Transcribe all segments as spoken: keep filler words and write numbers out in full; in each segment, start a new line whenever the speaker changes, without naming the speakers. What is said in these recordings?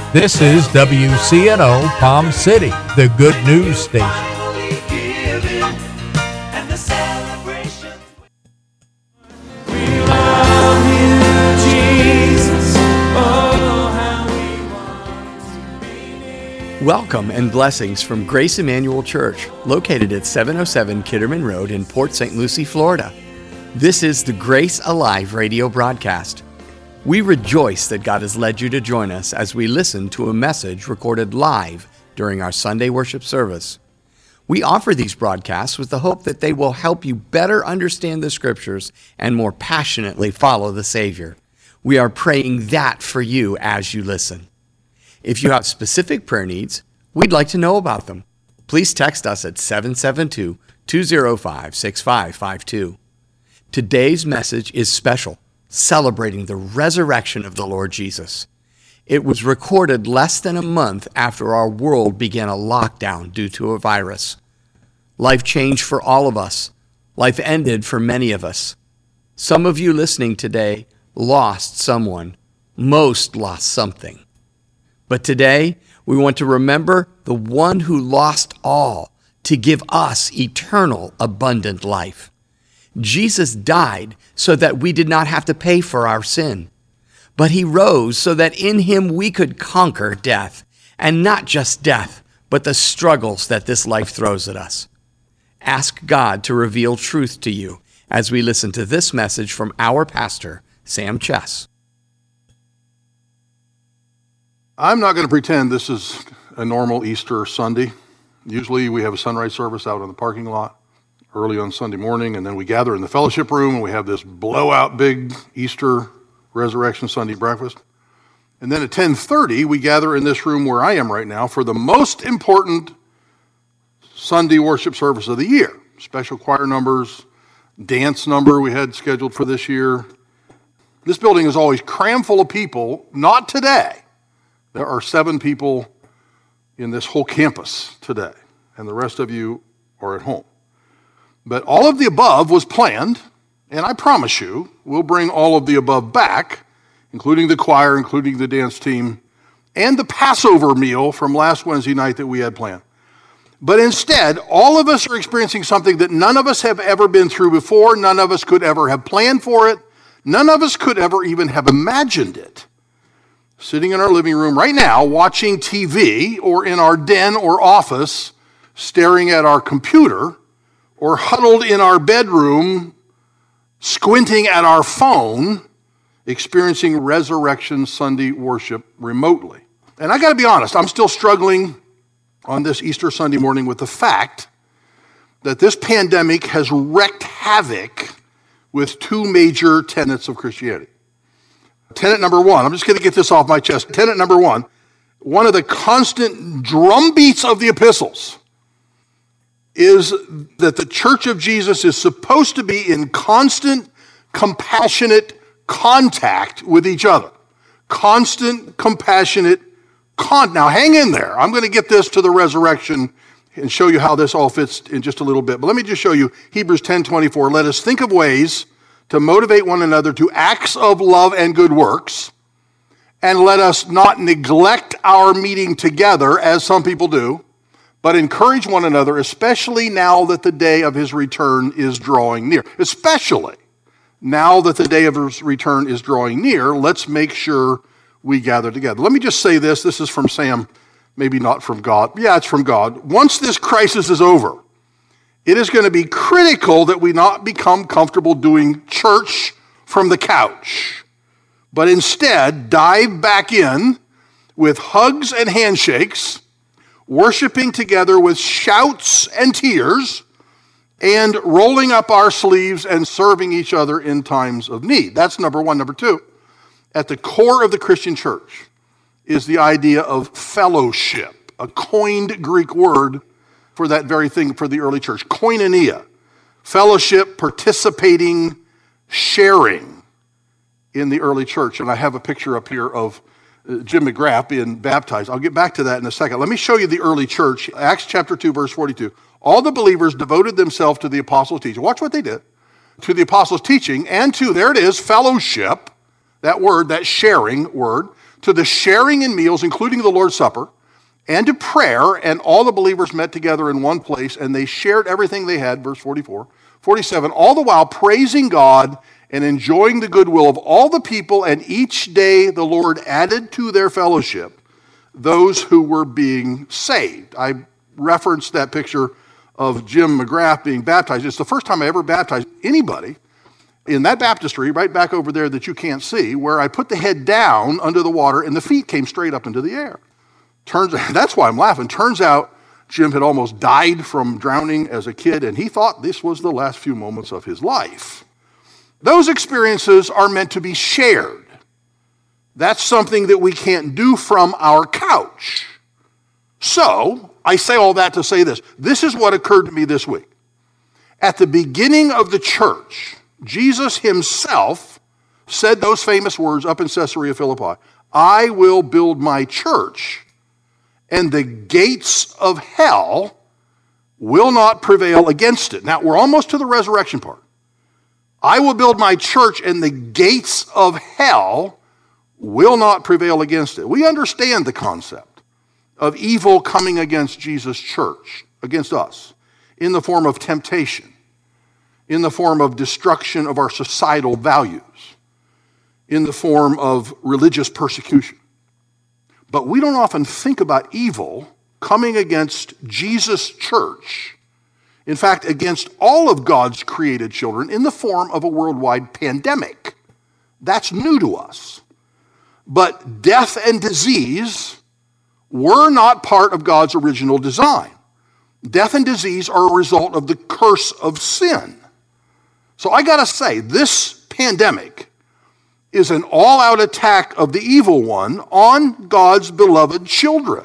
This is W C N O Palm City, the good news station.
Welcome and blessings from Grace Emmanuel Church, located at seven oh seven Kitterman Road in Port Saint Lucie, Florida. This is the Grace Alive radio broadcast. We rejoice that God has led you to join us as we listen to a message recorded live during our Sunday worship service. We offer these broadcasts with the hope that they will help you better understand the Scriptures and more passionately follow the Savior. We are praying that for you as you listen. If you have specific prayer needs, we'd like to know about them. Please text us at seven seven two, two oh five, six five five two. Today's message is special, celebrating the resurrection of the Lord Jesus. It was recorded less than a month after our world began a lockdown due to a virus. Life changed for all of us. Life ended for many of us. Some of you listening today lost someone. Most lost something. But today, we want to remember the one who lost all to give us eternal, abundant life. Jesus died so that we did not have to pay for our sin, but he rose so that in him we could conquer death, and not just death, but the struggles that this life throws at us. Ask God to reveal truth to you as we listen to this message from our pastor, Sam Chess.
I'm not going to pretend this is a normal Easter Sunday. Usually we have a sunrise service out in the parking lot early on Sunday morning, and then we gather in the fellowship room, and we have this blowout big Easter Resurrection Sunday breakfast. And then at ten thirty, we gather in this room where I am right now for the most important Sunday worship service of the year. Special choir numbers, dance number we had scheduled for this year. This building is always crammed full of people. Not today. There are seven people in this whole campus today, and the rest of you are at home. But all of the above was planned, and I promise you, we'll bring all of the above back, including the choir, including the dance team, and the Passover meal from last Wednesday night that we had planned. But instead, all of us are experiencing something that none of us have ever been through before, none of us could ever have planned for it, none of us could ever even have imagined it. Sitting in our living room right now, watching T V, or in our den or office, staring at our computer, or huddled in our bedroom, squinting at our phone, experiencing Resurrection Sunday worship remotely. And I got to be honest, I'm still struggling on this Easter Sunday morning with the fact that this pandemic has wreaked havoc with two major tenets of Christianity. Tenet number one, I'm just going to get this off my chest. Tenet number one, one of the constant drumbeats of the epistles is that the Church of Jesus is supposed to be in constant, compassionate contact with each other. Constant, compassionate con. Now, hang in there. I'm going to get this to the resurrection and show you how this all fits in just a little bit. But let me just show you Hebrews ten twenty-four. Let us think of ways to motivate one another to acts of love and good works, and let us not neglect our meeting together, as some people do, but encourage one another, especially now that the day of his return is drawing near. Especially now that the day of his return is drawing near, let's make sure we gather together. Let me just say this. This is from Sam, maybe not from God. Yeah, it's from God. Once this crisis is over, it is going to be critical that we not become comfortable doing church from the couch, but instead dive back in with hugs and handshakes, worshiping together with shouts and tears, and rolling up our sleeves and serving each other in times of need. That's number one. Number two, at the core of the Christian church is the idea of fellowship, a coined Greek word for that very thing for the early church. Koinonia, fellowship, participating, sharing in the early church. And I have a picture up here of Jim McGrath being baptized. I'll get back to that in a second. Let me show you the early church. Acts chapter two, verse forty-two. All the believers devoted themselves to the apostles' teaching. Watch what they did. To the apostles' teaching and to, there it is, fellowship, that word, that sharing word, to the sharing in meals, including the Lord's Supper, and to prayer, and all the believers met together in one place, and they shared everything they had, verse forty-four, forty-seven, all the while praising God and enjoying the goodwill of all the people, and each day the Lord added to their fellowship those who were being saved. I referenced that picture of Jim McGrath being baptized. It's the first time I ever baptized anybody in that baptistry right back over there that you can't see, where I put the head down under the water and the feet came straight up into the air. Turns that's why I'm laughing. Turns out Jim had almost died from drowning as a kid, and he thought this was the last few moments of his life. Those experiences are meant to be shared. That's something that we can't do from our couch. So, I say all that to say this. This is what occurred to me this week. At the beginning of the church, Jesus himself said those famous words up in Caesarea Philippi, I will build my church, and the gates of hell will not prevail against it. Now, we're almost to the resurrection part. I will build my church, and the gates of hell will not prevail against it. We understand the concept of evil coming against Jesus' church, against us, in the form of temptation, in the form of destruction of our societal values, in the form of religious persecution. But we don't often think about evil coming against Jesus' church, in fact, against all of God's created children, in the form of a worldwide pandemic. That's new to us. But death and disease were not part of God's original design. Death and disease are a result of the curse of sin. So I gotta say, this pandemic is an all-out attack of the evil one on God's beloved children.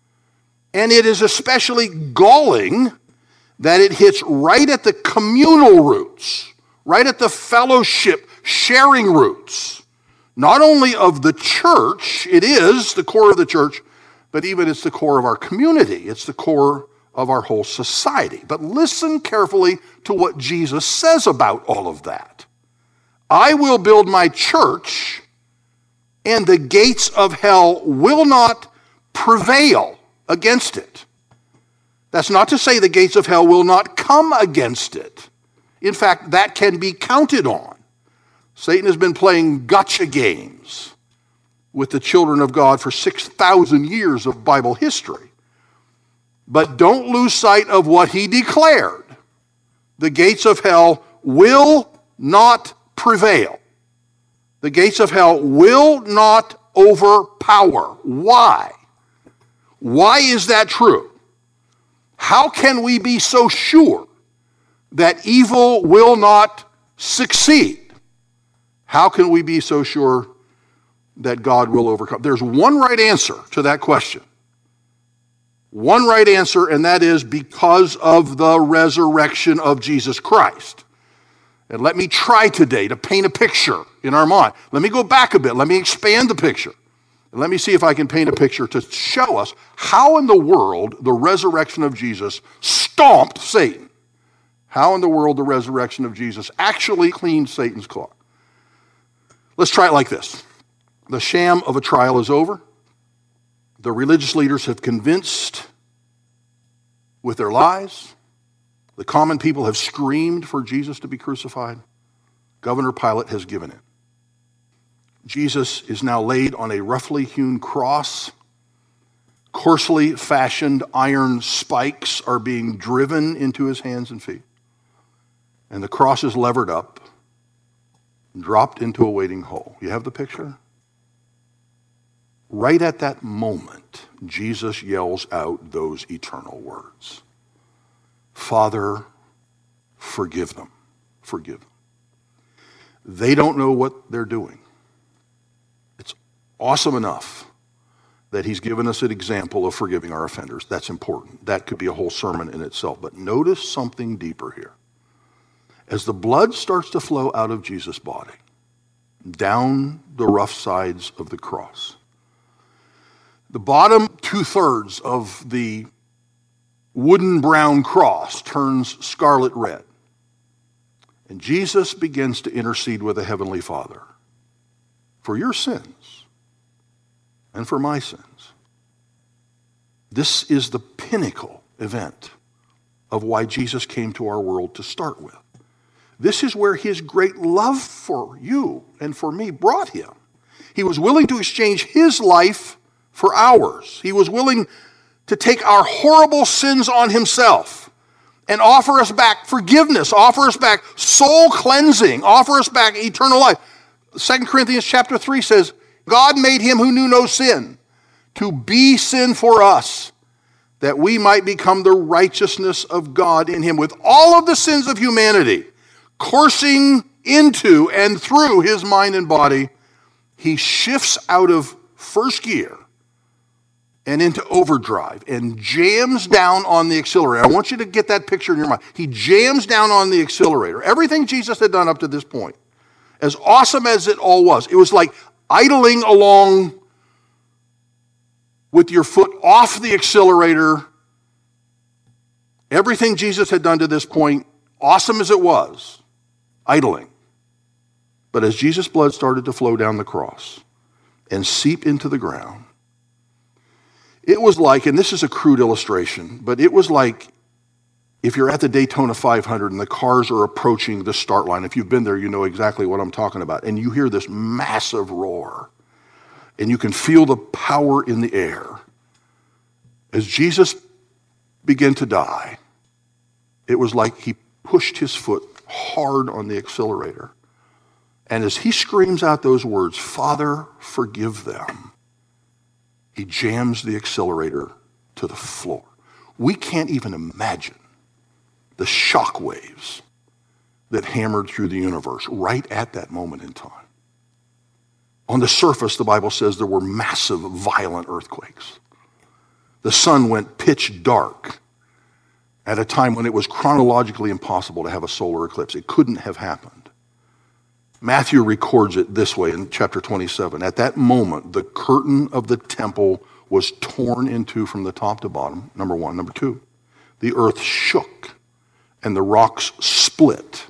And it is especially galling that it hits right at the communal roots, right at the fellowship, sharing roots, not only of the church, it is the core of the church, but even it's the core of our community. It's the core of our whole society. But listen carefully to what Jesus says about all of that. I will build my church, and the gates of hell will not prevail against it. That's not to say the gates of hell will not come against it. In fact, that can be counted on. Satan has been playing gotcha games with the children of God for six thousand years of Bible history. But don't lose sight of what he declared. The gates of hell will not prevail. The gates of hell will not overpower. Why? Why is that true? How can we be so sure that evil will not succeed? How can we be so sure that God will overcome? There's one right answer to that question. One right answer, and that is because of the resurrection of Jesus Christ. And let me try today to paint a picture in our mind. Let me go back a bit. Let me expand the picture. And let me see if I can paint a picture to show us how in the world the resurrection of Jesus stomped Satan. How in the world the resurrection of Jesus actually cleaned Satan's clock. Let's try it like this. The sham of a trial is over. The religious leaders have convinced with their lies. The common people have screamed for Jesus to be crucified. Governor Pilate has given in. Jesus is now laid on a roughly hewn cross. Coarsely fashioned iron spikes are being driven into his hands and feet. And the cross is levered up, dropped into a waiting hole. You have the picture? Right at that moment, Jesus yells out those eternal words. Father, forgive them. Forgive them. They don't know what they're doing. It's awesome enough that he's given us an example of forgiving our offenders. That's important. That could be a whole sermon in itself. But notice something deeper here. As the blood starts to flow out of Jesus' body, down the rough sides of the cross, the bottom two-thirds of the wooden brown cross turns scarlet red. And Jesus begins to intercede with the Heavenly Father for your sins, and for my sins. This is the pinnacle event of why Jesus came to our world to start with. This is where his great love for you and for me brought him. He was willing to exchange his life for ours. He was willing to take our horrible sins on himself and offer us back forgiveness, offer us back soul cleansing, offer us back eternal life. Second Corinthians chapter three says, God made him who knew no sin to be sin for us, that we might become the righteousness of God in him, with all of the sins of humanity coursing into and through his mind and body. He shifts out of first gear and into overdrive and jams down on the accelerator. I want you to get that picture in your mind. He jams down on the accelerator. Everything Jesus had done up to this point, as awesome as it all was, it was like idling along with your foot off the accelerator. Everything Jesus had done to this point, awesome as it was, idling. But as Jesus' blood started to flow down the cross and seep into the ground, it was like, and this is a crude illustration, but it was like if you're at the Daytona five hundred and the cars are approaching the start line. If you've been there, you know exactly what I'm talking about. And you hear this massive roar, and you can feel the power in the air. As Jesus began to die, it was like he pushed his foot hard on the accelerator. And as he screams out those words, Father, forgive them, he jams the accelerator to the floor. We can't even imagine the shock waves that hammered through the universe right at that moment in time. On the surface, the Bible says there were massive, violent earthquakes. The sun went pitch dark at a time when it was chronologically impossible to have a solar eclipse. It couldn't have happened. Matthew records it this way in chapter twenty-seven. At that moment, the curtain of the temple was torn in two from the top to bottom, number one. Number two, the earth shook and the rocks split.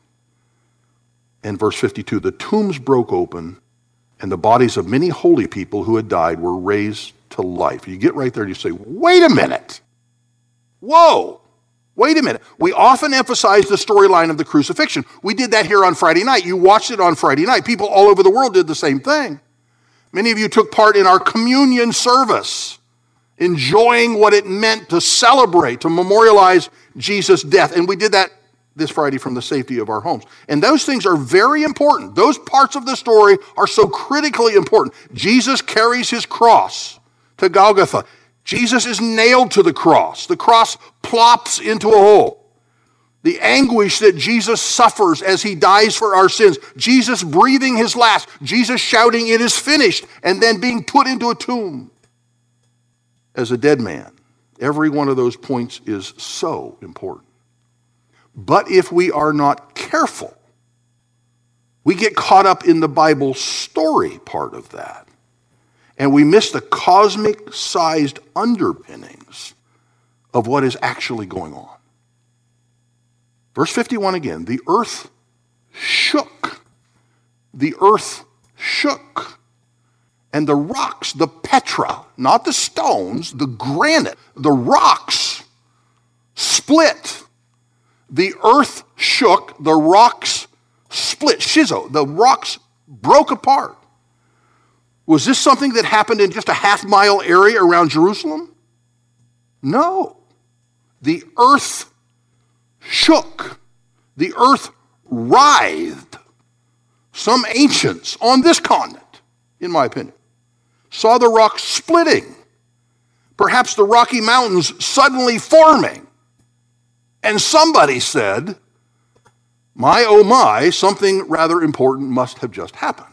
And verse fifty-two, the tombs broke open and the bodies of many holy people who had died were raised to life. You get right there and you say, wait a minute. Whoa. Wait a minute. We often emphasize the storyline of the crucifixion. We did that here on Friday night. You watched it on Friday night. People all over the world did the same thing. Many of you took part in our communion service, enjoying what it meant to celebrate, to memorialize Jesus' death. And we did that this Friday from the safety of our homes. And those things are very important. Those parts of the story are so critically important. Jesus carries his cross to Golgotha. Jesus is nailed to the cross. The cross plops into a hole. The anguish that Jesus suffers as he dies for our sins. Jesus breathing his last. Jesus shouting, it is finished, and then being put into a tomb as a dead man. Every one of those points is so important. But if we are not careful, we get caught up in the Bible story part of that. And we miss the cosmic-sized underpinnings of what is actually going on. Verse fifty-one again, the earth shook. The earth shook. And the rocks, the Petra, not the stones, the granite, the rocks split. The earth shook, the rocks split. Shizo, the rocks broke apart. Was this something that happened in just a half mile area around Jerusalem? No. The earth shook. The earth writhed. Some ancients on this continent, in my opinion, saw the rocks splitting. Perhaps the Rocky Mountains suddenly forming. And somebody said, my oh my, something rather important must have just happened.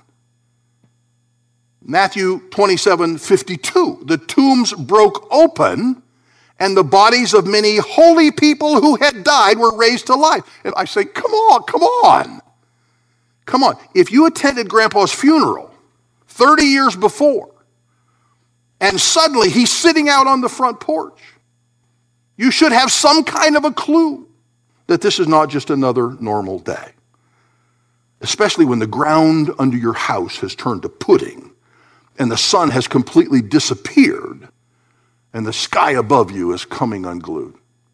Matthew twenty-seven fifty-two, the tombs broke open and the bodies of many holy people who had died were raised to life. And I say, come on, come on. Come on. If you attended Grandpa's funeral thirty years before and suddenly he's sitting out on the front porch, you should have some kind of a clue that this is not just another normal day. Especially when the ground under your house has turned to pudding and the sun has completely disappeared, and the sky above you is coming unglued.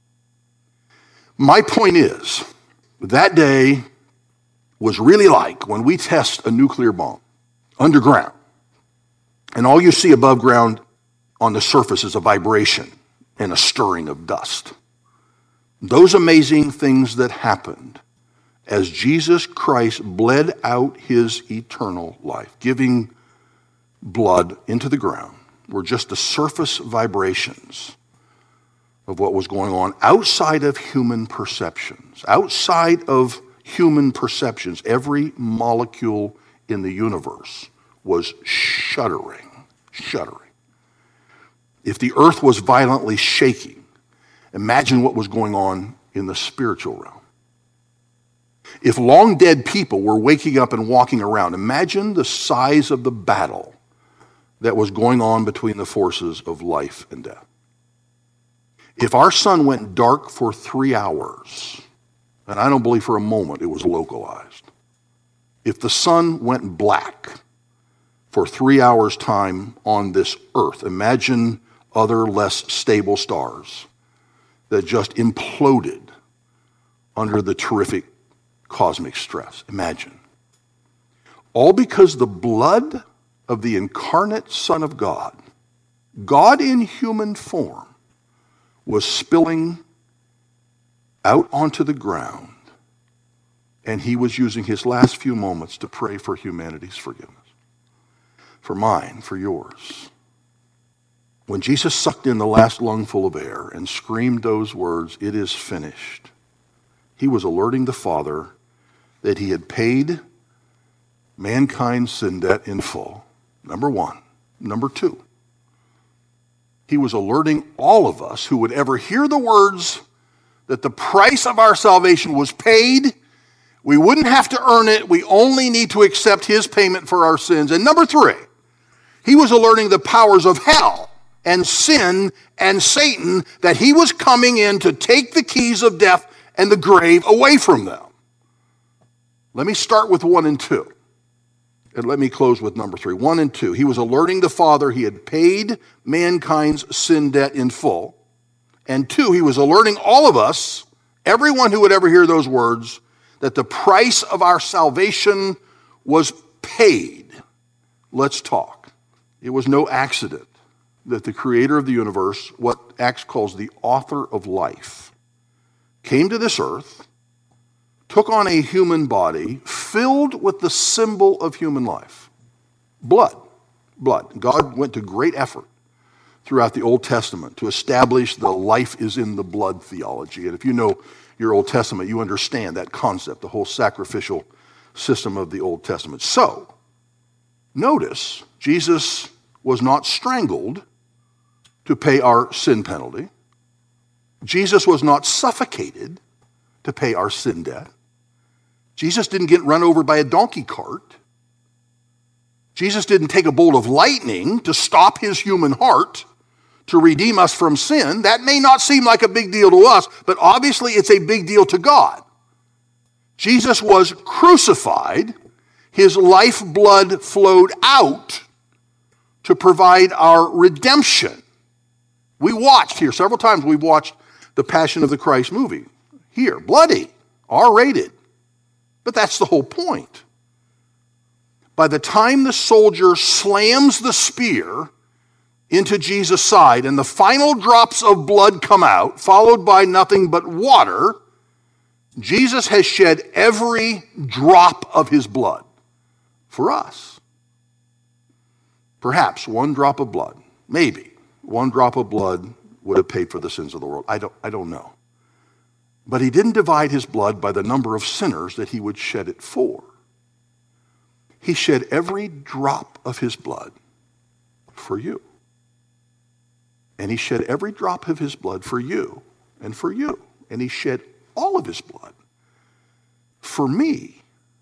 My point is, that day was really like when we test a nuclear bomb underground, and all you see above ground on the surface is a vibration and a stirring of dust. Those amazing things that happened as Jesus Christ bled out his eternal life, giving blood into the ground, were just the surface vibrations of what was going on outside of human perceptions. Outside of human perceptions, every molecule in the universe was shuddering, shuddering. If the earth was violently shaking, imagine what was going on in the spiritual realm. If long dead people were waking up and walking around, imagine the size of the battle that was going on between the forces of life and death. If our sun went dark for three hours, and I don't believe for a moment it was localized, if the sun went black for three hours' time on this earth, imagine other less stable stars that just imploded under the terrific cosmic stress. Imagine. All because the blood of the incarnate Son of God, God in human form, was spilling out onto the ground, and he was using his last few moments to pray for humanity's forgiveness. For mine, for yours. When Jesus sucked in the last lungful of air and screamed those words, "It is finished," he was alerting the Father that he had paid mankind's sin debt in full, number one. Number two, he was alerting all of us who would ever hear the words that the price of our salvation was paid. We wouldn't have to earn it. We only need to accept his payment for our sins. And number three, he was alerting the powers of hell and sin and Satan that he was coming in to take the keys of death and the grave away from them. Let me start with one and two. And let me close with number three. One and two. He was alerting the Father he had paid mankind's sin debt in full. And two, he was alerting all of us, everyone who would ever hear those words, that the price of our salvation was paid. Let's talk. It was no accident that the creator of the universe, what Acts calls the author of life, came to this earth, took on a human body filled with the symbol of human life. Blood. Blood. God went to great effort throughout the Old Testament to establish the life is in the blood theology. And if you know your Old Testament, you understand that concept, the whole sacrificial system of the Old Testament. So, notice, Jesus was not strangled to pay our sin penalty. Jesus was not suffocated to pay our sin debt. Jesus didn't get run over by a donkey cart. Jesus didn't take a bolt of lightning to stop his human heart to redeem us from sin. That may not seem like a big deal to us, but obviously it's a big deal to God. Jesus was crucified. His lifeblood flowed out to provide our redemption. We watched here, several times we've watched the Passion of the Christ movie. Here, bloody, R-rated. But that's the whole point. By the time the soldier slams the spear into Jesus' side and the final drops of blood come out, followed by nothing but water, Jesus has shed every drop of his blood for us. Perhaps one drop of blood, maybe one drop of blood would have paid for the sins of the world. I don't, I don't know. But he didn't divide his blood by the number of sinners that he would shed it for. He shed every drop of his blood for you. And he shed every drop of his blood for you and for you. And he shed all of his blood for me.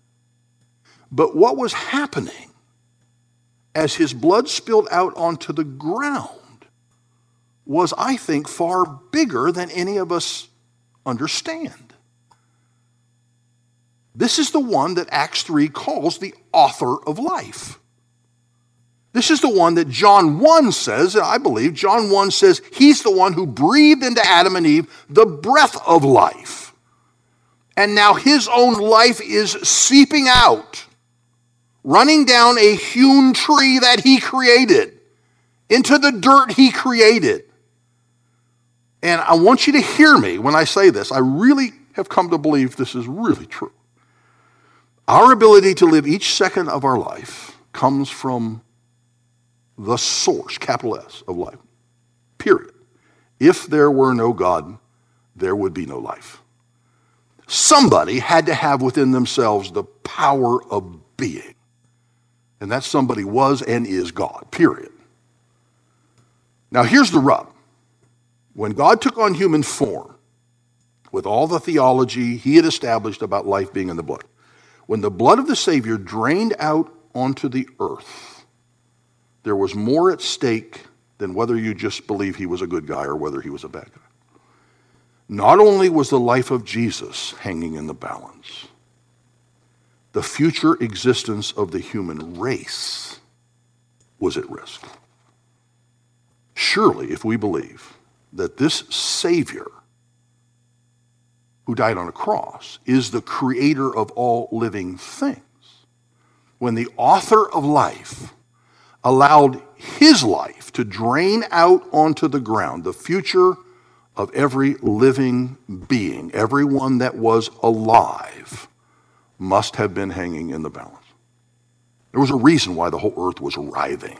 But what was happening as his blood spilled out onto the ground was, I think, far bigger than any of us understand. This is the one that Acts three calls the author of life. This is the one that John one says, I believe, John one says he's the one who breathed into Adam and Eve the breath of life. And now his own life is seeping out, running down a hewn tree that he created, into the dirt he created. And I want you to hear me when I say this. I really have come to believe this is really true. Our ability to live each second of our life comes from the source, capital S, of life, period. If there were no God, there would be no life. Somebody had to have within themselves the power of being. And that somebody was and is God, period. Now here's the rub. When God took on human form, with all the theology he had established about life being in the blood, when the blood of the Savior drained out onto the earth, there was more at stake than whether you just believe he was a good guy or whether he was a bad guy. Not only was the life of Jesus hanging in the balance, the future existence of the human race was at risk. Surely, if we believe that this Savior who died on a cross is the creator of all living things, when the author of life allowed his life to drain out onto the ground, the future of every living being, everyone that was alive, must have been hanging in the balance. There was a reason why the whole earth was writhing.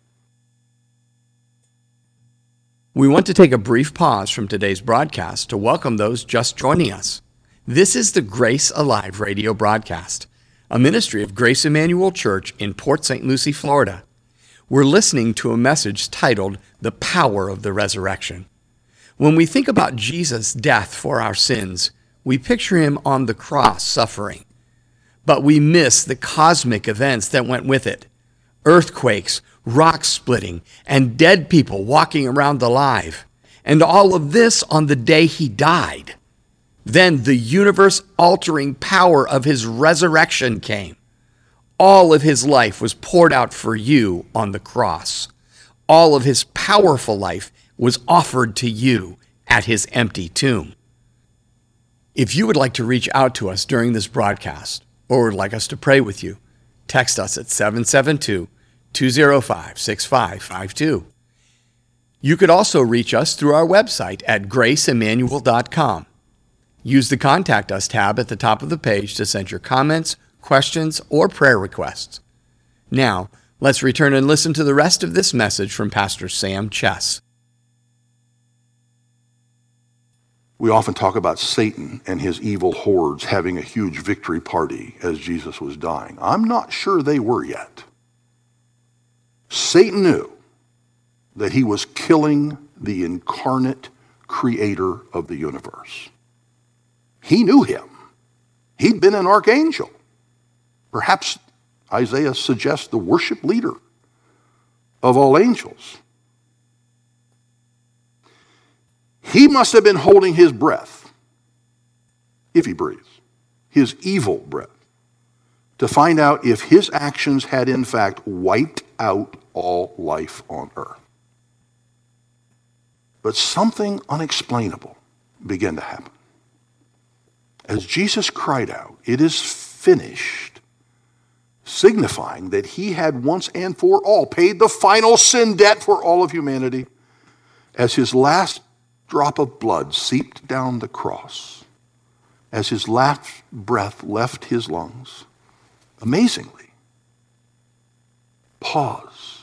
We want to take a brief pause from today's broadcast to welcome those just joining us. This is the Grace Alive radio broadcast, a ministry of Grace Emmanuel Church in Port Saint Lucie, Florida. We're listening to a message titled, The Power of the Resurrection. When we think about Jesus' death for our sins, we picture him on the cross suffering. But we miss the cosmic events that went with it. Earthquakes, rock splitting, and dead people walking around alive. And all of this on the day he died. Then the universe-altering power of his resurrection came. All of his life was poured out for you on the cross. All of his powerful life was offered to you at his empty tomb. If you would like to reach out to us during this broadcast, or would like us to pray with you, text us at seven seven two, two zero five, six five five two. You could also reach us through our website at grace emmanuel dot com. Use the Contact Us tab at the top of the page to send your comments, questions, or prayer requests. Now, let's return and listen to the rest of this message from Pastor Sam Chess.
We often talk about Satan and his evil hordes having a huge victory party as Jesus was dying. I'm not sure they were yet. Satan knew that he was killing the incarnate creator of the universe. He knew him. He'd been an archangel. Perhaps Isaiah suggests the worship leader of all angels. He must have been holding his breath, if he breathes, his evil breath, to find out if his actions had in fact wiped out all life on earth. But something unexplainable began to happen. As Jesus cried out, "It is finished," signifying that he had once and for all paid the final sin debt for all of humanity, as his last drop of blood seeped down the cross, as his last breath left his lungs, amazingly, pause.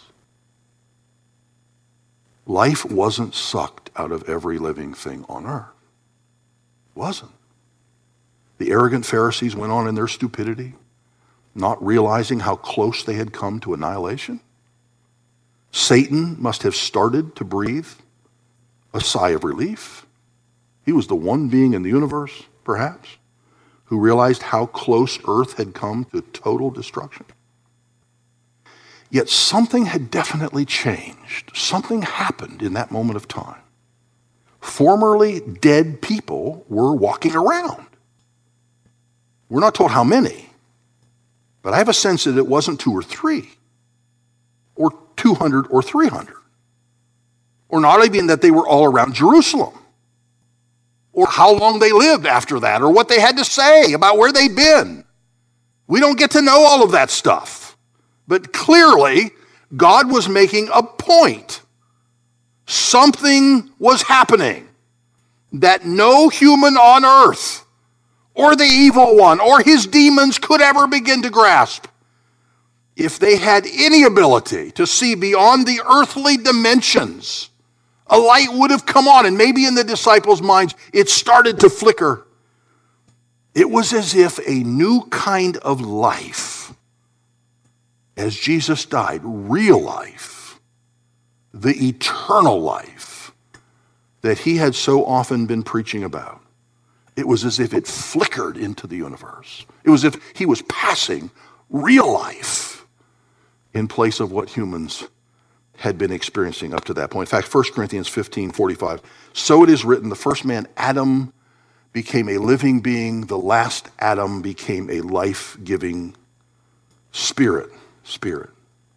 Life wasn't sucked out of every living thing on earth. It wasn't. The arrogant Pharisees went on in their stupidity, not realizing how close they had come to annihilation. Satan must have started to breathe a sigh of relief. He was the one being in the universe, perhaps, who realized how close earth had come to total destruction. Yet something had definitely changed. Something happened in that moment of time. Formerly dead people were walking around. We're not told how many, but I have a sense that it wasn't two or three. or two hundred or three hundred. Or not even that they were all around Jerusalem, or how long they lived after that, or what they had to say about where they'd been. We don't get to know all of that stuff. But clearly, God was making a point. Something was happening that no human on earth, or the evil one, or his demons could ever begin to grasp. If they had any ability to see beyond the earthly dimensions, a light would have come on, and maybe in the disciples' minds, it started to flicker. It was as if a new kind of life, as Jesus died, real life, the eternal life that he had so often been preaching about, it was as if it flickered into the universe. It was as if he was passing real life in place of what humans had been experiencing up to that point. In fact, First Corinthians fifteen forty-five, so it is written, the first man, Adam, became a living being. The last Adam became a life-giving spirit. Spirit.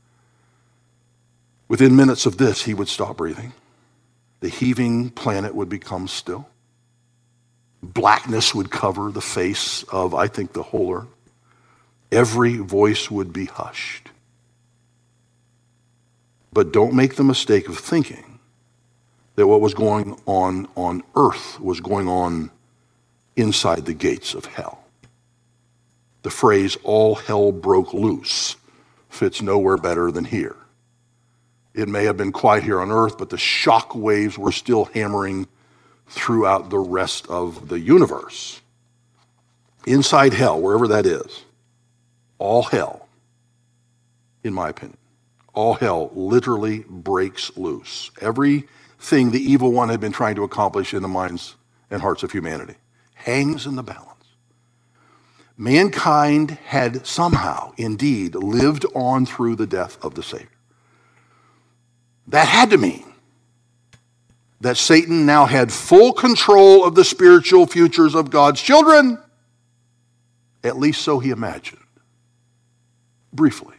Within minutes of this, he would stop breathing. The heaving planet would become still. Blackness would cover the face of, I think, the whole earth. Every voice would be hushed. But don't make the mistake of thinking that what was going on on earth was going on inside the gates of hell. The phrase, all hell broke loose, fits nowhere better than here. It may have been quiet here on earth, but the shock waves were still hammering throughout the rest of the universe. Inside hell, wherever that is, all hell, in my opinion, all hell literally breaks loose. Everything the evil one had been trying to accomplish in the minds and hearts of humanity hangs in the balance. Mankind had somehow, indeed, lived on through the death of the Savior. That had to mean that Satan now had full control of the spiritual futures of God's children. At least so he imagined. Briefly.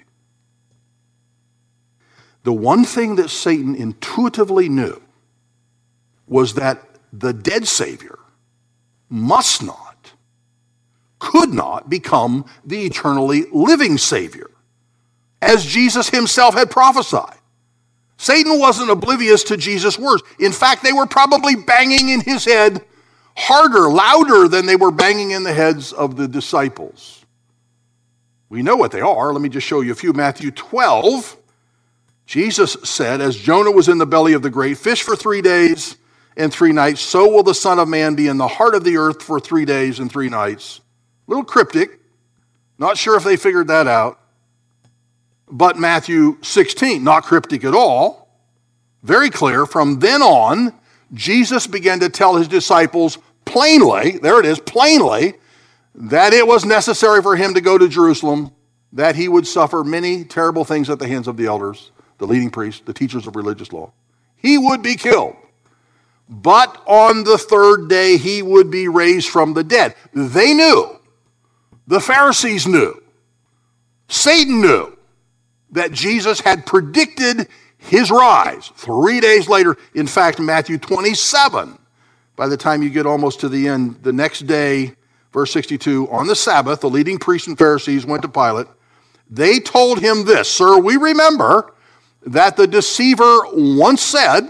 The one thing that Satan intuitively knew was that the dead Savior must not, could not become the eternally living Savior, as Jesus himself had prophesied. Satan wasn't oblivious to Jesus' words. In fact, they were probably banging in his head harder, louder than they were banging in the heads of the disciples. We know what they are. Let me just show you a few. Matthew twelve, Jesus said, as Jonah was in the belly of the great fish for three days and three nights, so will the Son of Man be in the heart of the earth for three days and three nights. A little cryptic. Not sure if they figured that out. But Matthew sixteen, not cryptic at all. Very clear. From then on, Jesus began to tell his disciples plainly, there it is, plainly, that it was necessary for him to go to Jerusalem, that he would suffer many terrible things at the hands of the elders, the leading priests, the teachers of religious law. He would be killed. But on the third day, he would be raised from the dead. They knew. The Pharisees knew. Satan knew that Jesus had predicted his rise three days later. In fact, Matthew twenty-seven, by the time you get almost to the end, the next day, verse sixty-two, on the Sabbath, the leading priests and Pharisees went to Pilate. They told him this, sir, we remember that the deceiver once said,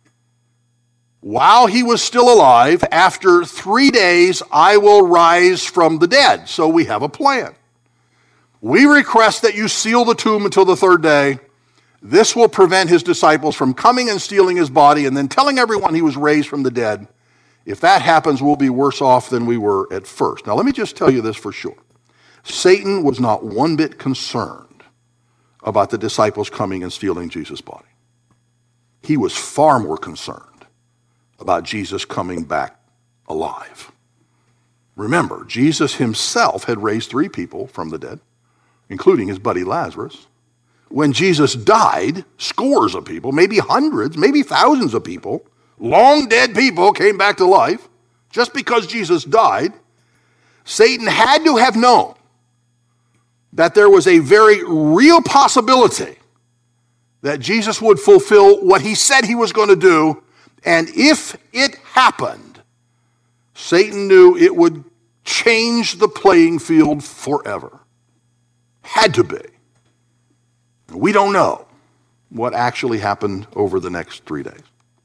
while he was still alive, after three days I will rise from the dead. So we have a plan. We request that you seal the tomb until the third day. This will prevent his disciples from coming and stealing his body and then telling everyone he was raised from the dead. If that happens, we'll be worse off than we were at first. Now, let me just tell you this for sure. Satan was not one bit concerned about the disciples coming and stealing Jesus' body. He was far more concerned about Jesus coming back alive. Remember, Jesus himself had raised three people from the dead, including his buddy Lazarus. When Jesus died, scores of people, maybe hundreds, maybe thousands of people, long dead people came back to life. Just because Jesus died, Satan had to have known that there was a very real possibility that Jesus would fulfill what he said he was going to do, and if it happened, Satan knew it would change the playing field forever. Had to be. We don't know what actually happened over the next three days.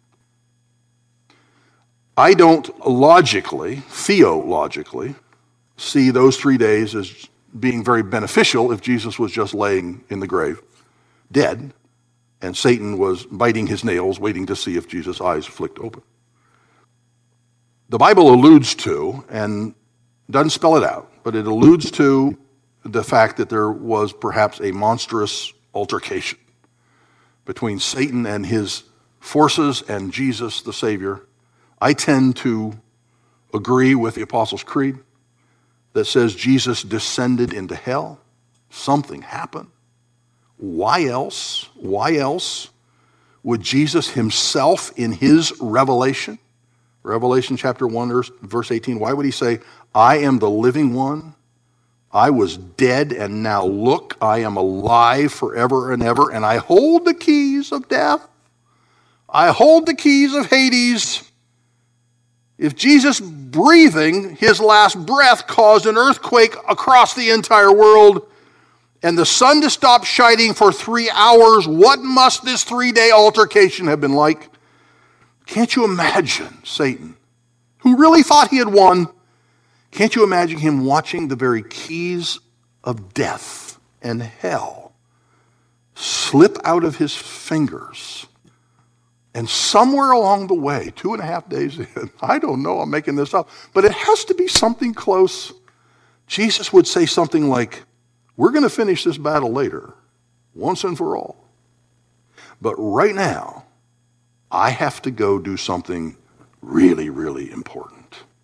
I don't logically, theologically, see those three days as being very beneficial if Jesus was just laying in the grave, dead, and Satan was biting his nails, waiting to see if Jesus' eyes flicked open. The Bible alludes to, and doesn't spell it out, but it alludes to the fact that there was perhaps a monstrous altercation between Satan and his forces and Jesus, the Savior. I tend to agree with the Apostles' Creed that says Jesus descended into hell. Something happened. Why else? Why else would Jesus himself in his revelation, Revelation chapter one, verse eighteen, why would he say, I am the living one? I was dead, and now look, I am alive forever and ever, and I hold the keys of death. I hold the keys of Hades. If Jesus breathing his last breath caused an earthquake across the entire world, and the sun to stop shining for three hours, what must this three-day altercation have been like? Can't you imagine Satan, who really thought he had won, can't you imagine him watching the very keys of death and hell slip out of his fingers? And somewhere along the way, two and a half days in, I don't know, I'm making this up, but it has to be something close. Jesus would say something like, we're going to finish this battle later, once and for all. But right now, I have to go do something really, really important.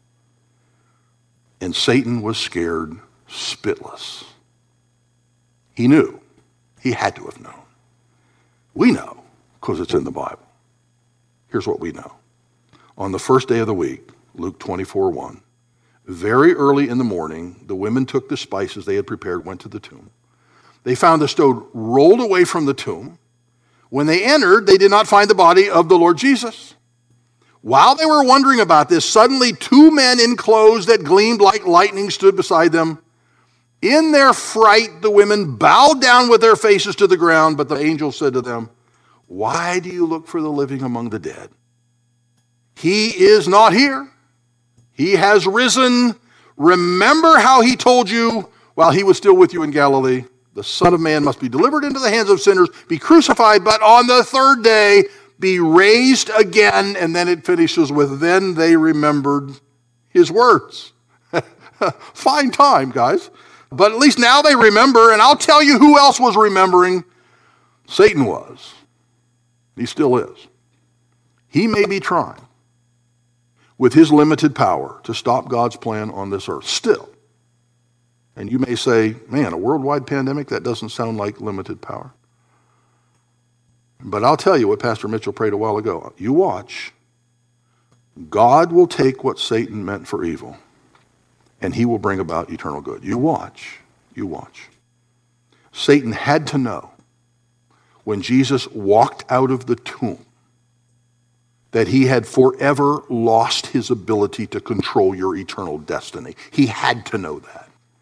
And Satan was scared spitless. He knew. He had to have known. We know, because it's in the Bible. Here's what we know. On the first day of the week, Luke twenty-four one, very early in the morning, the women took the spices they had prepared, went to the tomb. They found the stone rolled away from the tomb. When they entered, they did not find the body of the Lord Jesus. While they were wondering about this, suddenly two men in clothes that gleamed like lightning stood beside them. In their fright, the women bowed down with their faces to the ground, but the angel said to them, why do you look for the living among the dead? He is not here. He has risen. Remember how he told you while he was still with you in Galilee, the Son of Man must be delivered into the hands of sinners, be crucified, but on the third day be raised again. And then it finishes with, then they remembered his words. Fine time, guys. But at least now they remember, and I'll tell you who else was remembering. Satan was. He still is. He may be trying with his limited power to stop God's plan on this earth still. And you may say, man, a worldwide pandemic, that doesn't sound like limited power. But I'll tell you what Pastor Mitchell prayed a while ago. You watch. God will take what Satan meant for evil, and he will bring about eternal good. You watch. You watch. Satan had to know when Jesus walked out of the tomb that he had forever lost his ability to control your eternal destiny. He had to know that.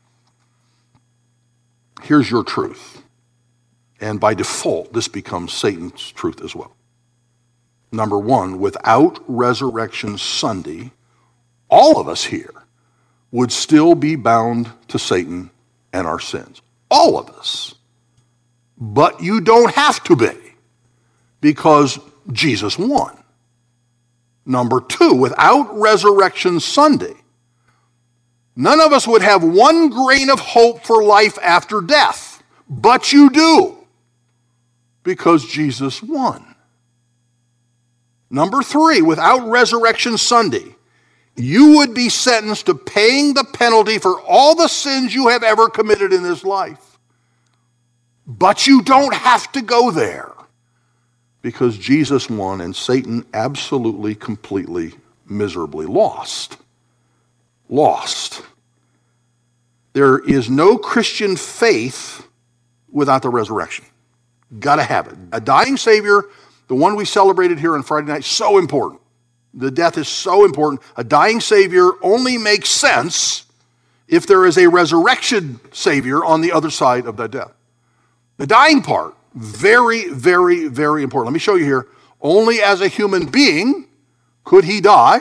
Here's your truth. And by default, this becomes Satan's truth as well. Number one, without Resurrection Sunday, all of us here would still be bound to Satan and our sins. All of us. But you don't have to be, because Jesus won. Number two, without Resurrection Sunday, none of us would have one grain of hope for life after death. But you do, because Jesus won. Number three, without Resurrection Sunday, you would be sentenced to paying the penalty for all the sins you have ever committed in this life. But you don't have to go there, because Jesus won and Satan absolutely, completely, miserably lost. Lost. There is no Christian faith without the resurrection. Got to have it. A dying Savior, the one we celebrated here on Friday night, so important. The death is so important. A dying Savior only makes sense if there is a resurrection Savior on the other side of that death. The dying part, very, very, very important. Let me show you here. Only as a human being could he die.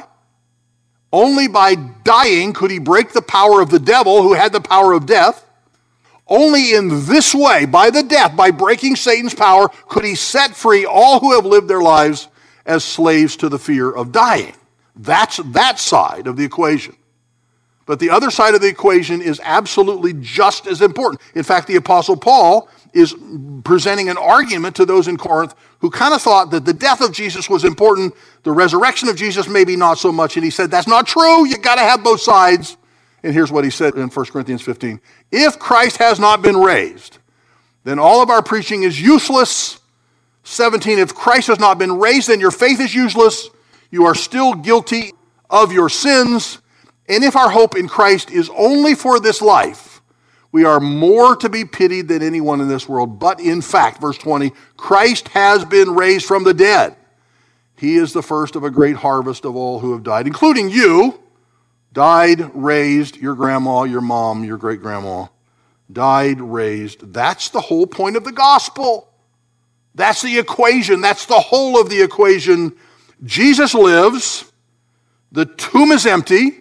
Only by dying could he break the power of the devil, who had the power of death. Only in this way, by the death, by breaking Satan's power, could he set free all who have lived their lives as slaves to the fear of dying. That's that side of the equation. But the other side of the equation is absolutely just as important. In fact, the Apostle Paul is presenting an argument to those in Corinth who kind of thought that the death of Jesus was important, the resurrection of Jesus maybe not so much. And he said, that's not true. You got to have both sides. And here's what he said in First Corinthians fifteen. If Christ has not been raised, then all of our preaching is useless. seventeen, if Christ has not been raised, then your faith is useless. You are still guilty of your sins. And if our hope in Christ is only for this life, we are more to be pitied than anyone in this world. But in fact, verse twenty, Christ has been raised from the dead. He is the first of a great harvest of all who have died, including you. Died, raised, your grandma, your mom, your great-grandma. Died, raised. That's the whole point of the gospel. That's the equation. That's the whole of the equation. Jesus lives. The tomb is empty.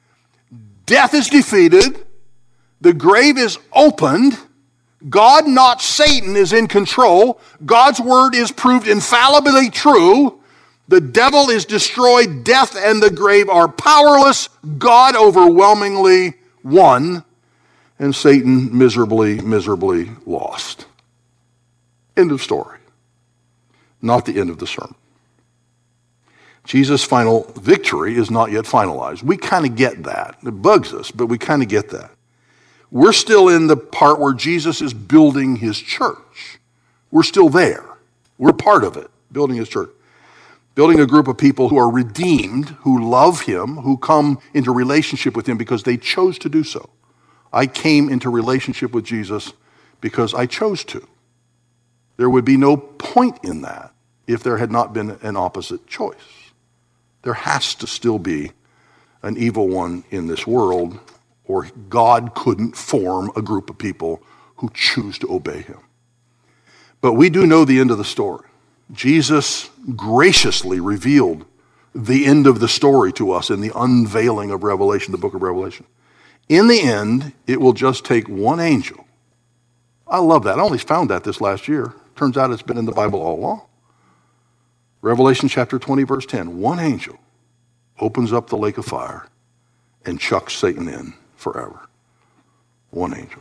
Death is defeated. The grave is opened. God, not Satan, is in control. God's word is proved infallibly true. The devil is destroyed. Death and the grave are powerless. God overwhelmingly won. And Satan miserably, miserably lost. End of story. Not the end of the sermon. Jesus' final victory is not yet finalized. We kind of get that. It bugs us, but we kind of get that. We're still in the part where Jesus is building his church. We're still there. We're part of it, building his church. Building a group of people who are redeemed, who love him, who come into relationship with him because they chose to do so. I came into relationship with Jesus because I chose to. There would be no point in that if there had not been an opposite choice. There has to still be an evil one in this world, or God couldn't form a group of people who choose to obey him. But we do know the end of the story. Jesus graciously revealed the end of the story to us in the unveiling of Revelation, the book of Revelation. In the end, it will just take one angel. I love that. I only found that this last year. Turns out it's been in the Bible all along. Revelation chapter twenty, verse ten. One angel opens up the lake of fire and chucks Satan in forever. One angel.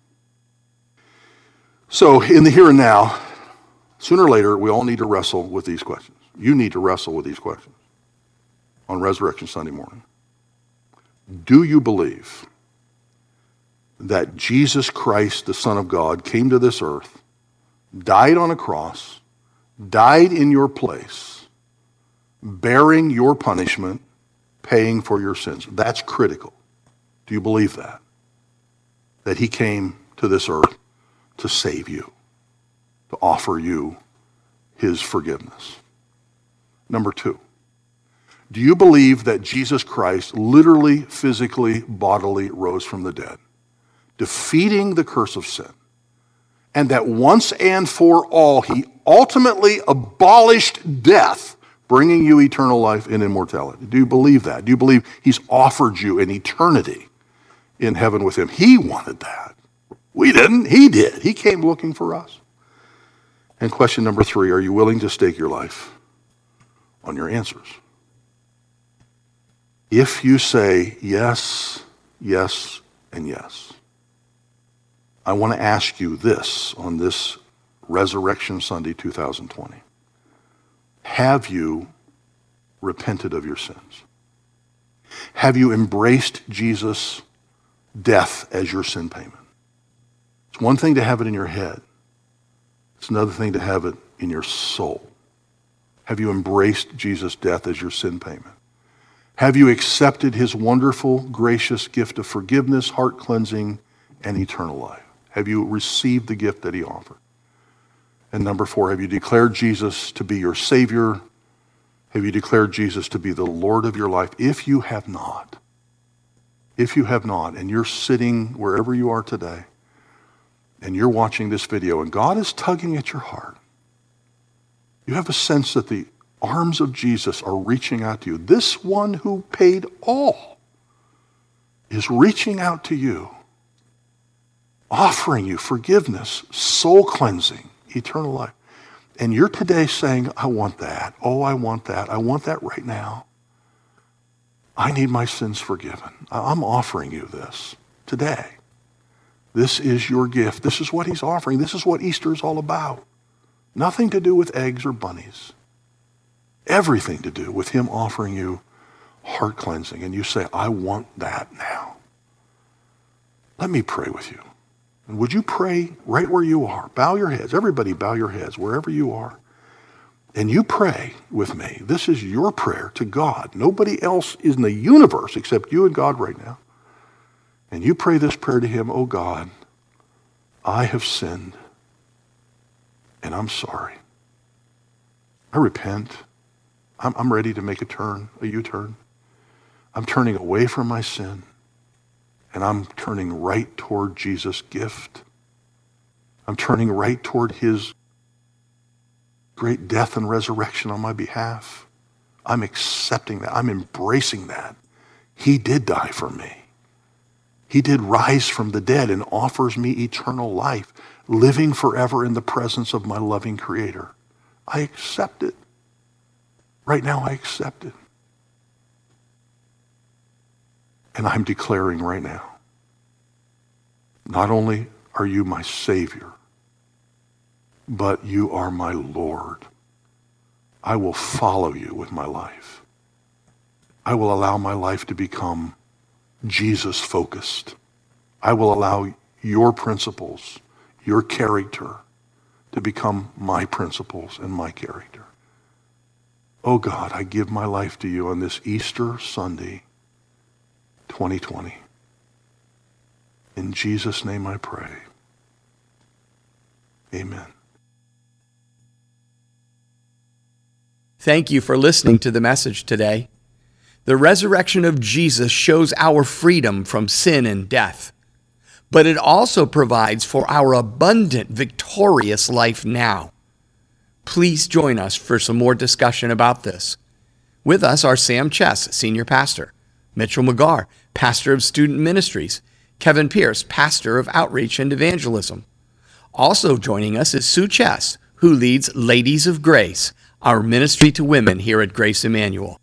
So in the here and now, sooner or later, we all need to wrestle with these questions. You need to wrestle with these questions on Resurrection Sunday morning. Do you believe that Jesus Christ, the Son of God, came to this earth, died on a cross, died in your place, bearing your punishment, paying for your sins? That's critical. Do you believe that? That he came to this earth to save you, to offer you his forgiveness. Number two, do you believe that Jesus Christ literally, physically, bodily rose from the dead, defeating the curse of sin, and that once and for all he ultimately abolished death, bringing you eternal life and immortality? Do you believe that? Do you believe he's offered you an eternity in heaven with him? He wanted that. We didn't. He did. He came looking for us. And question number three, are you willing to stake your life on your answers? If you say yes, yes, and yes, I want to ask you this on this Resurrection Sunday two thousand twenty. Have you repented of your sins? Have you embraced Jesus' death as your sin payment? It's one thing to have it in your head. It's another thing to have it in your soul. Have you embraced Jesus' death as your sin payment? Have you accepted his wonderful, gracious gift of forgiveness, heart cleansing, and eternal life? Have you received the gift that he offered? And number four, have you declared Jesus to be your Savior? Have you declared Jesus to be the Lord of your life? If you have not, if you have not, and you're sitting wherever you are today, and you're watching this video, and God is tugging at your heart, you have a sense that the arms of Jesus are reaching out to you. This one who paid all is reaching out to you, offering you forgiveness, soul cleansing, eternal life. And you're today saying, I want that. Oh, I want that. I want that right now. I need my sins forgiven. I'm offering you this today. This is your gift. This is what he's offering. This is what Easter is all about. Nothing to do with eggs or bunnies. Everything to do with him offering you heart cleansing. And you say, I want that now. Let me pray with you. And would you pray right where you are? Bow your heads. Everybody bow your heads wherever you are. And you pray with me. This is your prayer to God. Nobody else is in the universe except you and God right now. And you pray this prayer to him, oh God, I have sinned and I'm sorry. I repent. I'm, I'm ready to make a turn, a U-turn. I'm turning away from my sin. And I'm turning right toward Jesus' gift. I'm turning right toward his great death and resurrection on my behalf. I'm accepting that. I'm embracing that. He did die for me. He did rise from the dead and offers me eternal life, living forever in the presence of my loving Creator. I accept it. Right now, I accept it. And I'm declaring right now, not only are you my Savior, but you are my Lord. I will follow you with my life. I will allow my life to become Jesus-focused. I will allow your principles, your character, to become my principles and my character. Oh God, I give my life to you on this Easter Sunday, twenty twenty. In Jesus' name I pray. Amen.
Thank you for listening to the message today. The resurrection of Jesus shows our freedom from sin and death, but it also provides for our abundant, victorious life now. Please join us for some more discussion about this. With us are Sam Chess, Senior Pastor, Mitchell McGarr, Pastor of Student Ministries, Kevin Pierce, Pastor of Outreach and Evangelism. Also joining us is Sue Chess, who leads Ladies of Grace, our ministry to women here at Grace Emmanuel.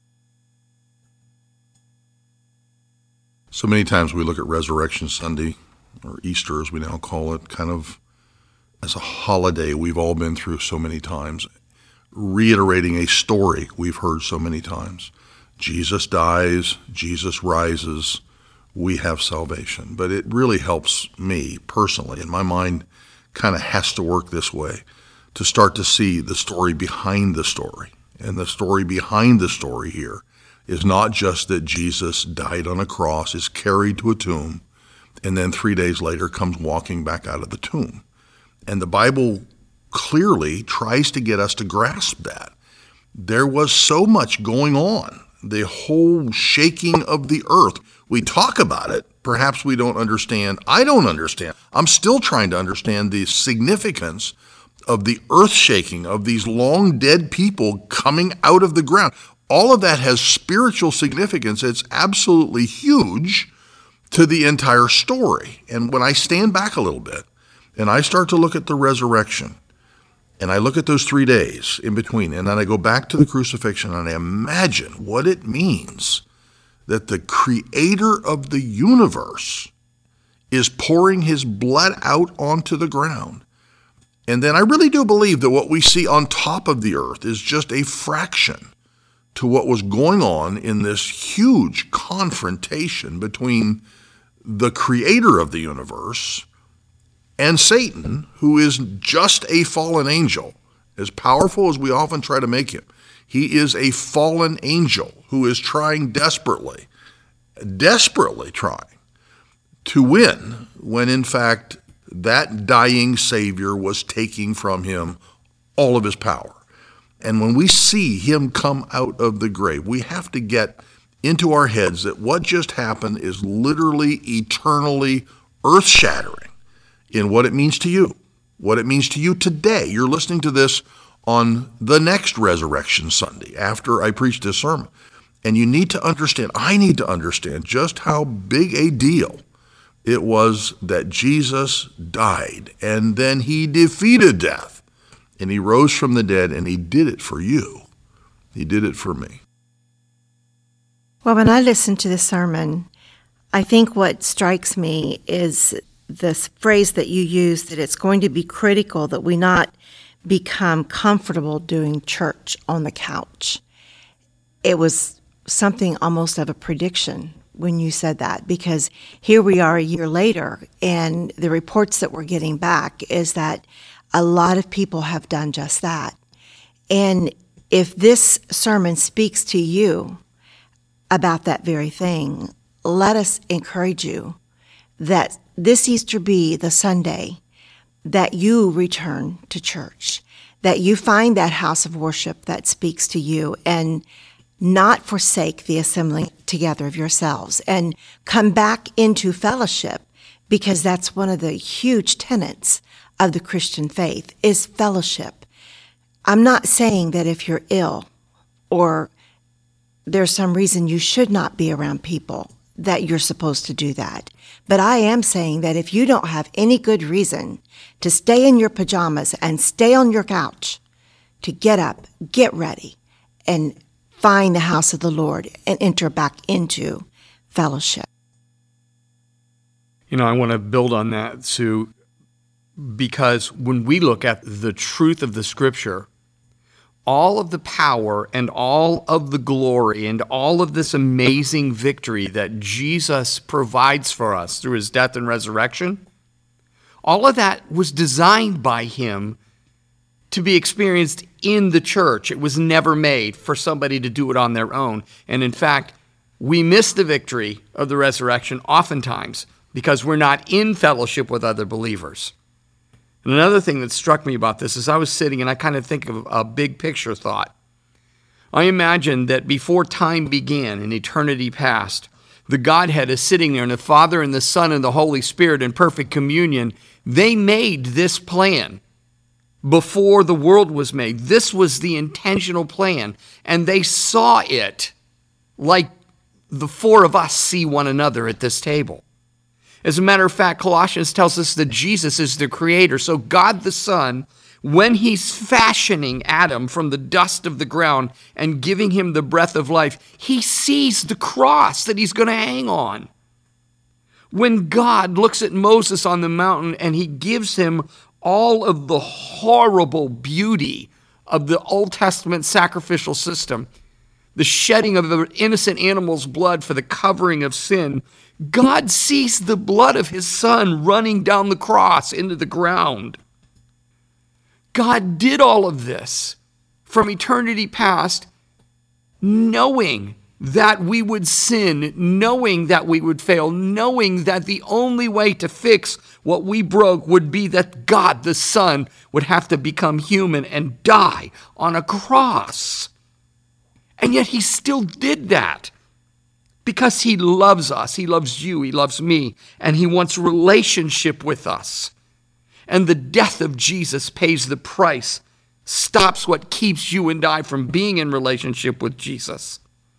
So many times we look at Resurrection Sunday, or Easter as we now call it, kind of as a holiday we've all been through so many times, reiterating a story we've heard so many times. Jesus dies, Jesus rises, we have salvation. But it really helps me personally, and my mind kind of has to work this way, to start to see the story behind the story. And the story behind the story here is not just that Jesus died on a cross, is carried to a tomb, and then three days later comes walking back out of the tomb. And the Bible clearly tries to get us to grasp that. There was so much going on. The whole shaking of the earth. We talk about it. Perhaps we don't understand. I don't understand. I'm still trying to understand the significance of the earth shaking, of these long dead people coming out of the ground. All of that has spiritual significance. It's absolutely huge to the entire story. And when I stand back a little bit and I start to look at the resurrection, and I look at those three days in between, and then I go back to the crucifixion, and I imagine what it means that the creator of the universe is pouring his blood out onto the ground. And then I really do believe that what we see on top of the earth is just a fraction to what was going on in this huge confrontation between the creator of the universe and Satan, who is just a fallen angel, as powerful as we often try to make him. He is a fallen angel who is trying desperately, desperately trying to win when in fact that dying Savior was taking from him all of his power. And when we see him come out of the grave, we have to get into our heads that what just happened is literally, eternally earth-shattering in what it means to you, what it means to you today. You're listening to this on the next Resurrection Sunday after I preach this sermon. And you need to understand, I need to understand just how big a deal it was that Jesus died, and then he defeated death, and he rose from the dead, and he did it for you. He did it for me.
Well, when I listen to this sermon, I think what strikes me is this phrase that you use, that it's going to be critical that we not become comfortable doing church on the couch. It was something almost of a prediction when you said that, because here we are a year later, and the reports that we're getting back is that a lot of people have done just that. And if this sermon speaks to you about that very thing, let us encourage you that this Easter be the Sunday that you return to church, that you find that house of worship that speaks to you, and not forsake the assembling together of yourselves, and come back into fellowship, because that's one of the huge tenets of the Christian faith is fellowship. I'm not saying that if you're ill or there's some reason you should not be around people that you're supposed to do that. But I am saying that if you don't have any good reason to stay in your pajamas and stay on your couch, to get up, get ready, and find the house of the Lord and enter back into fellowship.
You know, I want to build on that, Sue, because when we look at the truth of the Scripture, all of the power and all of the glory and all of this amazing victory that Jesus provides for us through his death and resurrection, all of that was designed by him to be experienced in the church. It was never made for somebody to do it on their own. And in fact, we miss the victory of the resurrection oftentimes because we're not in fellowship with other believers. And another thing that struck me about this is I was sitting and I kind of think of a big picture thought. I imagine that before time began in eternity past, the Godhead is sitting there, and the Father and the Son and the Holy Spirit in perfect communion, they made this plan before the world was made. This was the intentional plan, and they saw it like the four of us see one another at this table. As a matter of fact, Colossians tells us that Jesus is the creator. So God the Son, when he's fashioning Adam from the dust of the ground and giving him the breath of life, he sees the cross that he's going to hang on. When God looks at Moses on the mountain and he gives him all of the horrible beauty of the Old Testament sacrificial system, the shedding of an innocent animal's blood for the covering of sin, God sees the blood of his Son running down the cross into the ground. God did all of this from eternity past, knowing that we would sin, knowing that we would fail, knowing that the only way to fix what we broke would be that God the Son would have to become human and die on a cross. And yet he still did that because he loves us. He loves you. He loves me. And he wants relationship with us. And the death of Jesus pays the price, stops what keeps you and I from being in relationship with Jesus,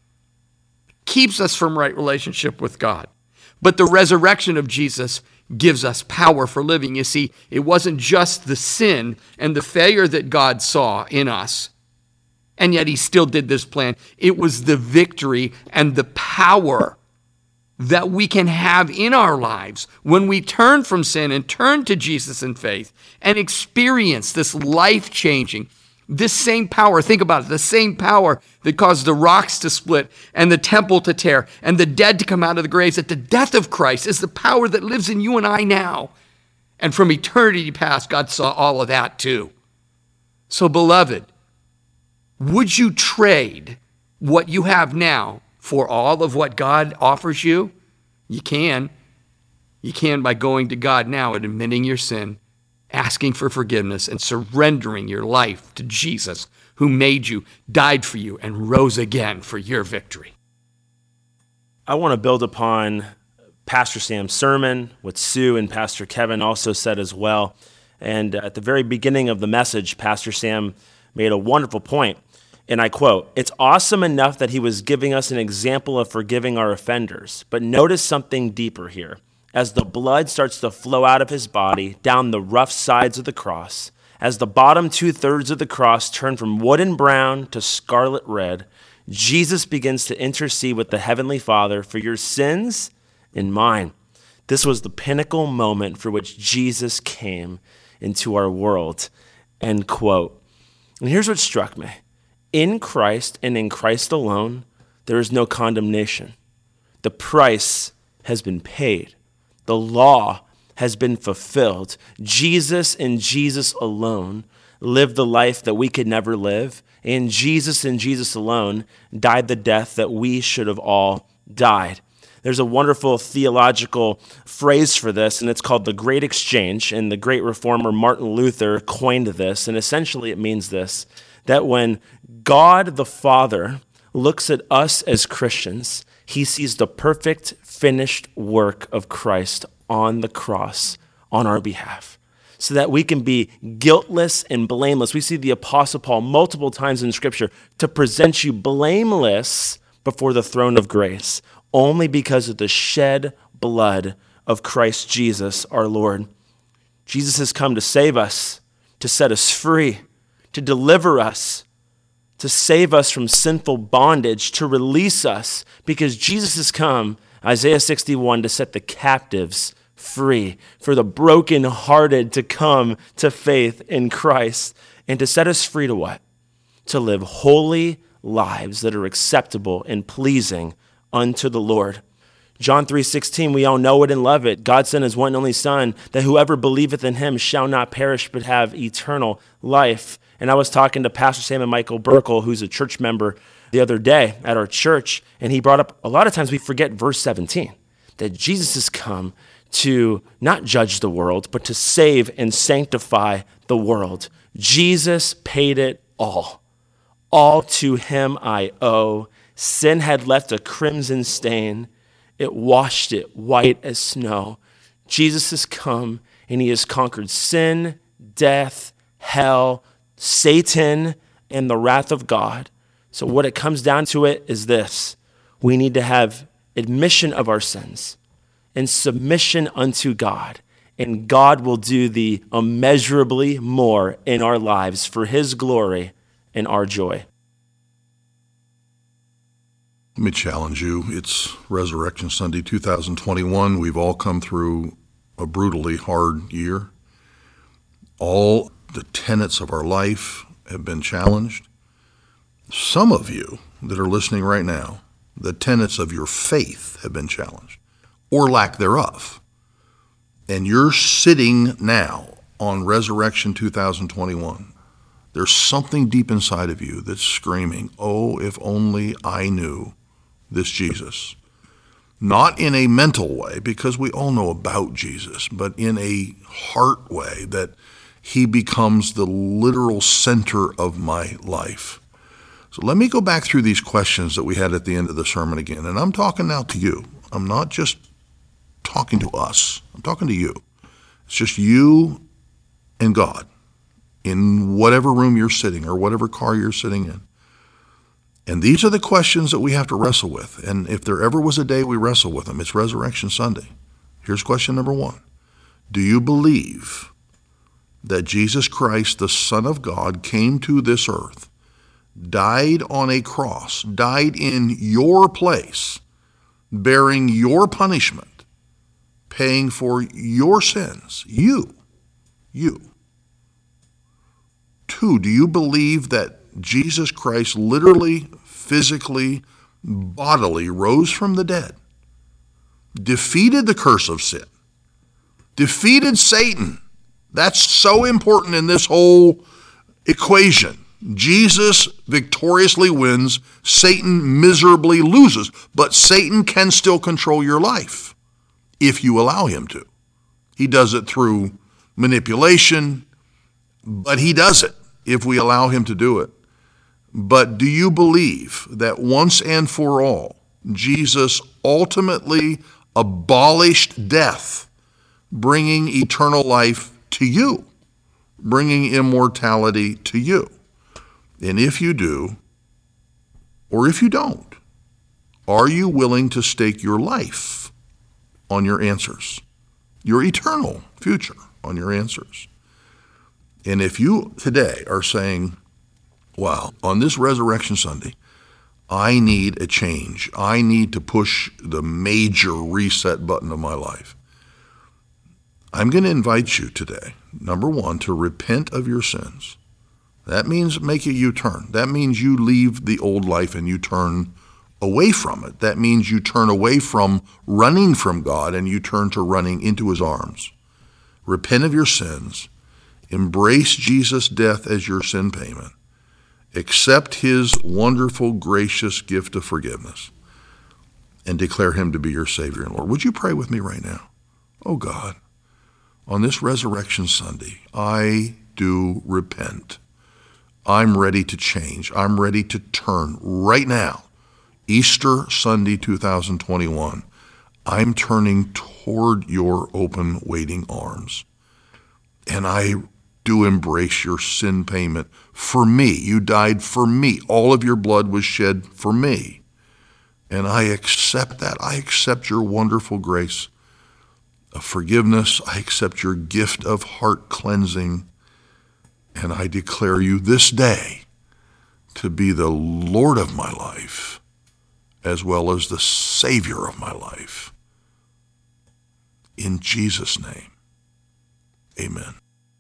keeps us from right relationship with God. But the resurrection of Jesus gives us power for living. You see, it wasn't just the sin and the failure that God saw in us, and yet he still did this plan. It was the victory and the power that we can have in our lives when we turn from sin and turn to Jesus in faith and experience this life-changing, this same power. Think about it, the same power that caused the rocks to split and the temple to tear and the dead to come out of the graves at the death of Christ is the power that lives in you and I now. And from eternity past, God saw all of that too. So, beloved, would you trade what you have now for all of what God offers you? You can. You can by going to God now and admitting your sin asking for forgiveness and surrendering your life to Jesus, who made you, died for you, and rose again for your victory.
I want to build upon Pastor Sam's sermon, what Sue and Pastor Kevin also said as well. And at the very beginning of the message, Pastor Sam made a wonderful point, and I quote, "It's awesome enough that he was giving us an example of forgiving our offenders, but notice something deeper here. As the blood starts to flow out of his body down the rough sides of the cross, as the bottom two-thirds of the cross turn from wooden brown to scarlet red, Jesus begins to intercede with the Heavenly Father for your sins and mine. This was the pinnacle moment for which Jesus came into our world," end quote. And here's what struck me. In Christ and in Christ alone, there is no condemnation. The price has been paid. The law has been fulfilled. Jesus and Jesus alone lived the life that we could never live, and Jesus and Jesus alone died the death that we should have all died. There's a wonderful theological phrase for this, and it's called the Great Exchange, and the great reformer Martin Luther coined this, and essentially it means this, that when God the Father looks at us as Christians, he sees the perfect, finished work of Christ on the cross on our behalf, so that we can be guiltless and blameless. We see the Apostle Paul multiple times in Scripture to present you blameless before the throne of grace, only because of the shed blood of Christ Jesus, our Lord. Jesus has come to save us, to set us free, to deliver us, to save us from sinful bondage, to release us, because Jesus has come, Isaiah sixty-one, to set the captives free, for the brokenhearted to come to faith in Christ, and to set us free to what? To live holy lives that are acceptable and pleasing unto the Lord. John three sixteen, we all know it and love it. God sent his one and only Son, that whoever believeth in him shall not perish but have eternal life. And I was talking to Pastor Sam and Michael Burkle, who's a church member, the other day at our church, and he brought up, a lot of times we forget verse seventeen, that Jesus has come to not judge the world, but to save and sanctify the world. Jesus paid it all. All to him I owe. Sin had left a crimson stain. It washed it white as snow. Jesus has come and he has conquered sin, death, hell, Satan, and the wrath of God. So what it comes down to it is this. We need to have admission of our sins and submission unto God. And God will do the immeasurably more in our lives for his glory and our joy.
Let me challenge you. It's Resurrection Sunday two thousand twenty-one. We've all come through a brutally hard year. All the tenets of our life have been challenged. Some of you that are listening right now, the tenets of your faith have been challenged, or lack thereof. And you're sitting now on Resurrection two thousand twenty-one. There's something deep inside of you that's screaming, oh, if only I knew this Jesus. Not in a mental way, because we all know about Jesus, but in a heart way, that he becomes the literal center of my life. So let me go back through these questions that we had at the end of the sermon again. And I'm talking now to you. I'm not just talking to us. I'm talking to you. It's just you and God in whatever room you're sitting or whatever car you're sitting in. And these are the questions that we have to wrestle with. And if there ever was a day we wrestle with them, it's Resurrection Sunday. Here's question number one. Do you believe that Jesus Christ, the Son of God, came to this earth, died on a cross, died in your place, bearing your punishment, paying for your sins? You. You. Two, do you believe that Jesus Christ literally, physically, bodily rose from the dead, defeated the curse of sin, defeated Satan? That's so important in this whole equation. Jesus victoriously wins, Satan miserably loses, but Satan can still control your life if you allow him to. He does it through manipulation, but he does it if we allow him to do it. But do you believe that once and for all, Jesus ultimately abolished death, bringing eternal life to you, bringing immortality to you? And if you do, or if you don't, are you willing to stake your life on your answers, your eternal future on your answers? And if you today are saying, wow, on this Resurrection Sunday, I need a change. I need to push the major reset button of my life. I'm going to invite you today, number one, to repent of your sins. That means make a U-turn. That means you leave the old life and you turn away from it. That means you turn away from running from God and you turn to running into his arms. Repent of your sins. Embrace Jesus' death as your sin payment. Accept his wonderful, gracious gift of forgiveness and declare him to be your Savior and Lord. Would you pray with me right now? Oh God, on this Resurrection Sunday, I do repent. I'm ready to change. I'm ready to turn right now. Easter Sunday two thousand twenty-one. I'm turning toward your open, waiting arms. And I do embrace your sin payment for me. You died for me. All of your blood was shed for me. And I accept that. I accept your wonderful grace of forgiveness. I accept your gift of heart cleansing. And I declare you this day to be the Lord of my life, as well as the Savior of my life. In Jesus' name, amen.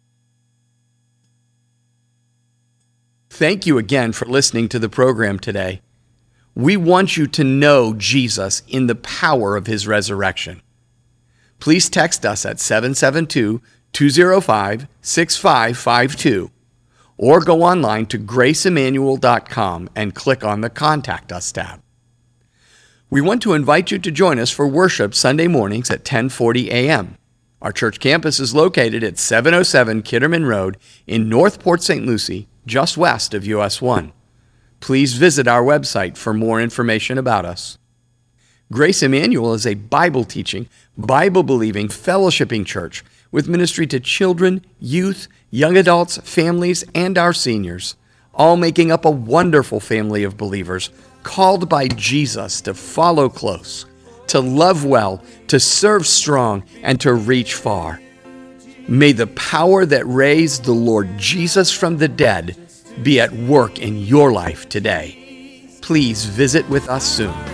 Thank you again for listening to the program today. We want you to know Jesus in the power of his resurrection. Please text us at seven seven two, two zero five, six five five two or go online to grace emmanuel dot com and click on the Contact Us tab. We want to invite you to join us for worship Sunday mornings at ten forty a.m. Our church campus is located at seven oh seven Kitterman Road in North Port Saint Lucie, just west of U S one. Please visit our website for more information about us. Grace Emmanuel is a Bible-teaching, Bible-believing, fellowshipping church with ministry to children, youth, young adults, families, and our seniors, all making up a wonderful family of believers called by Jesus to follow close, to love well, to serve strong, and to reach far. May the power that raised the Lord Jesus from the dead be at work in your life today. Please visit with us soon.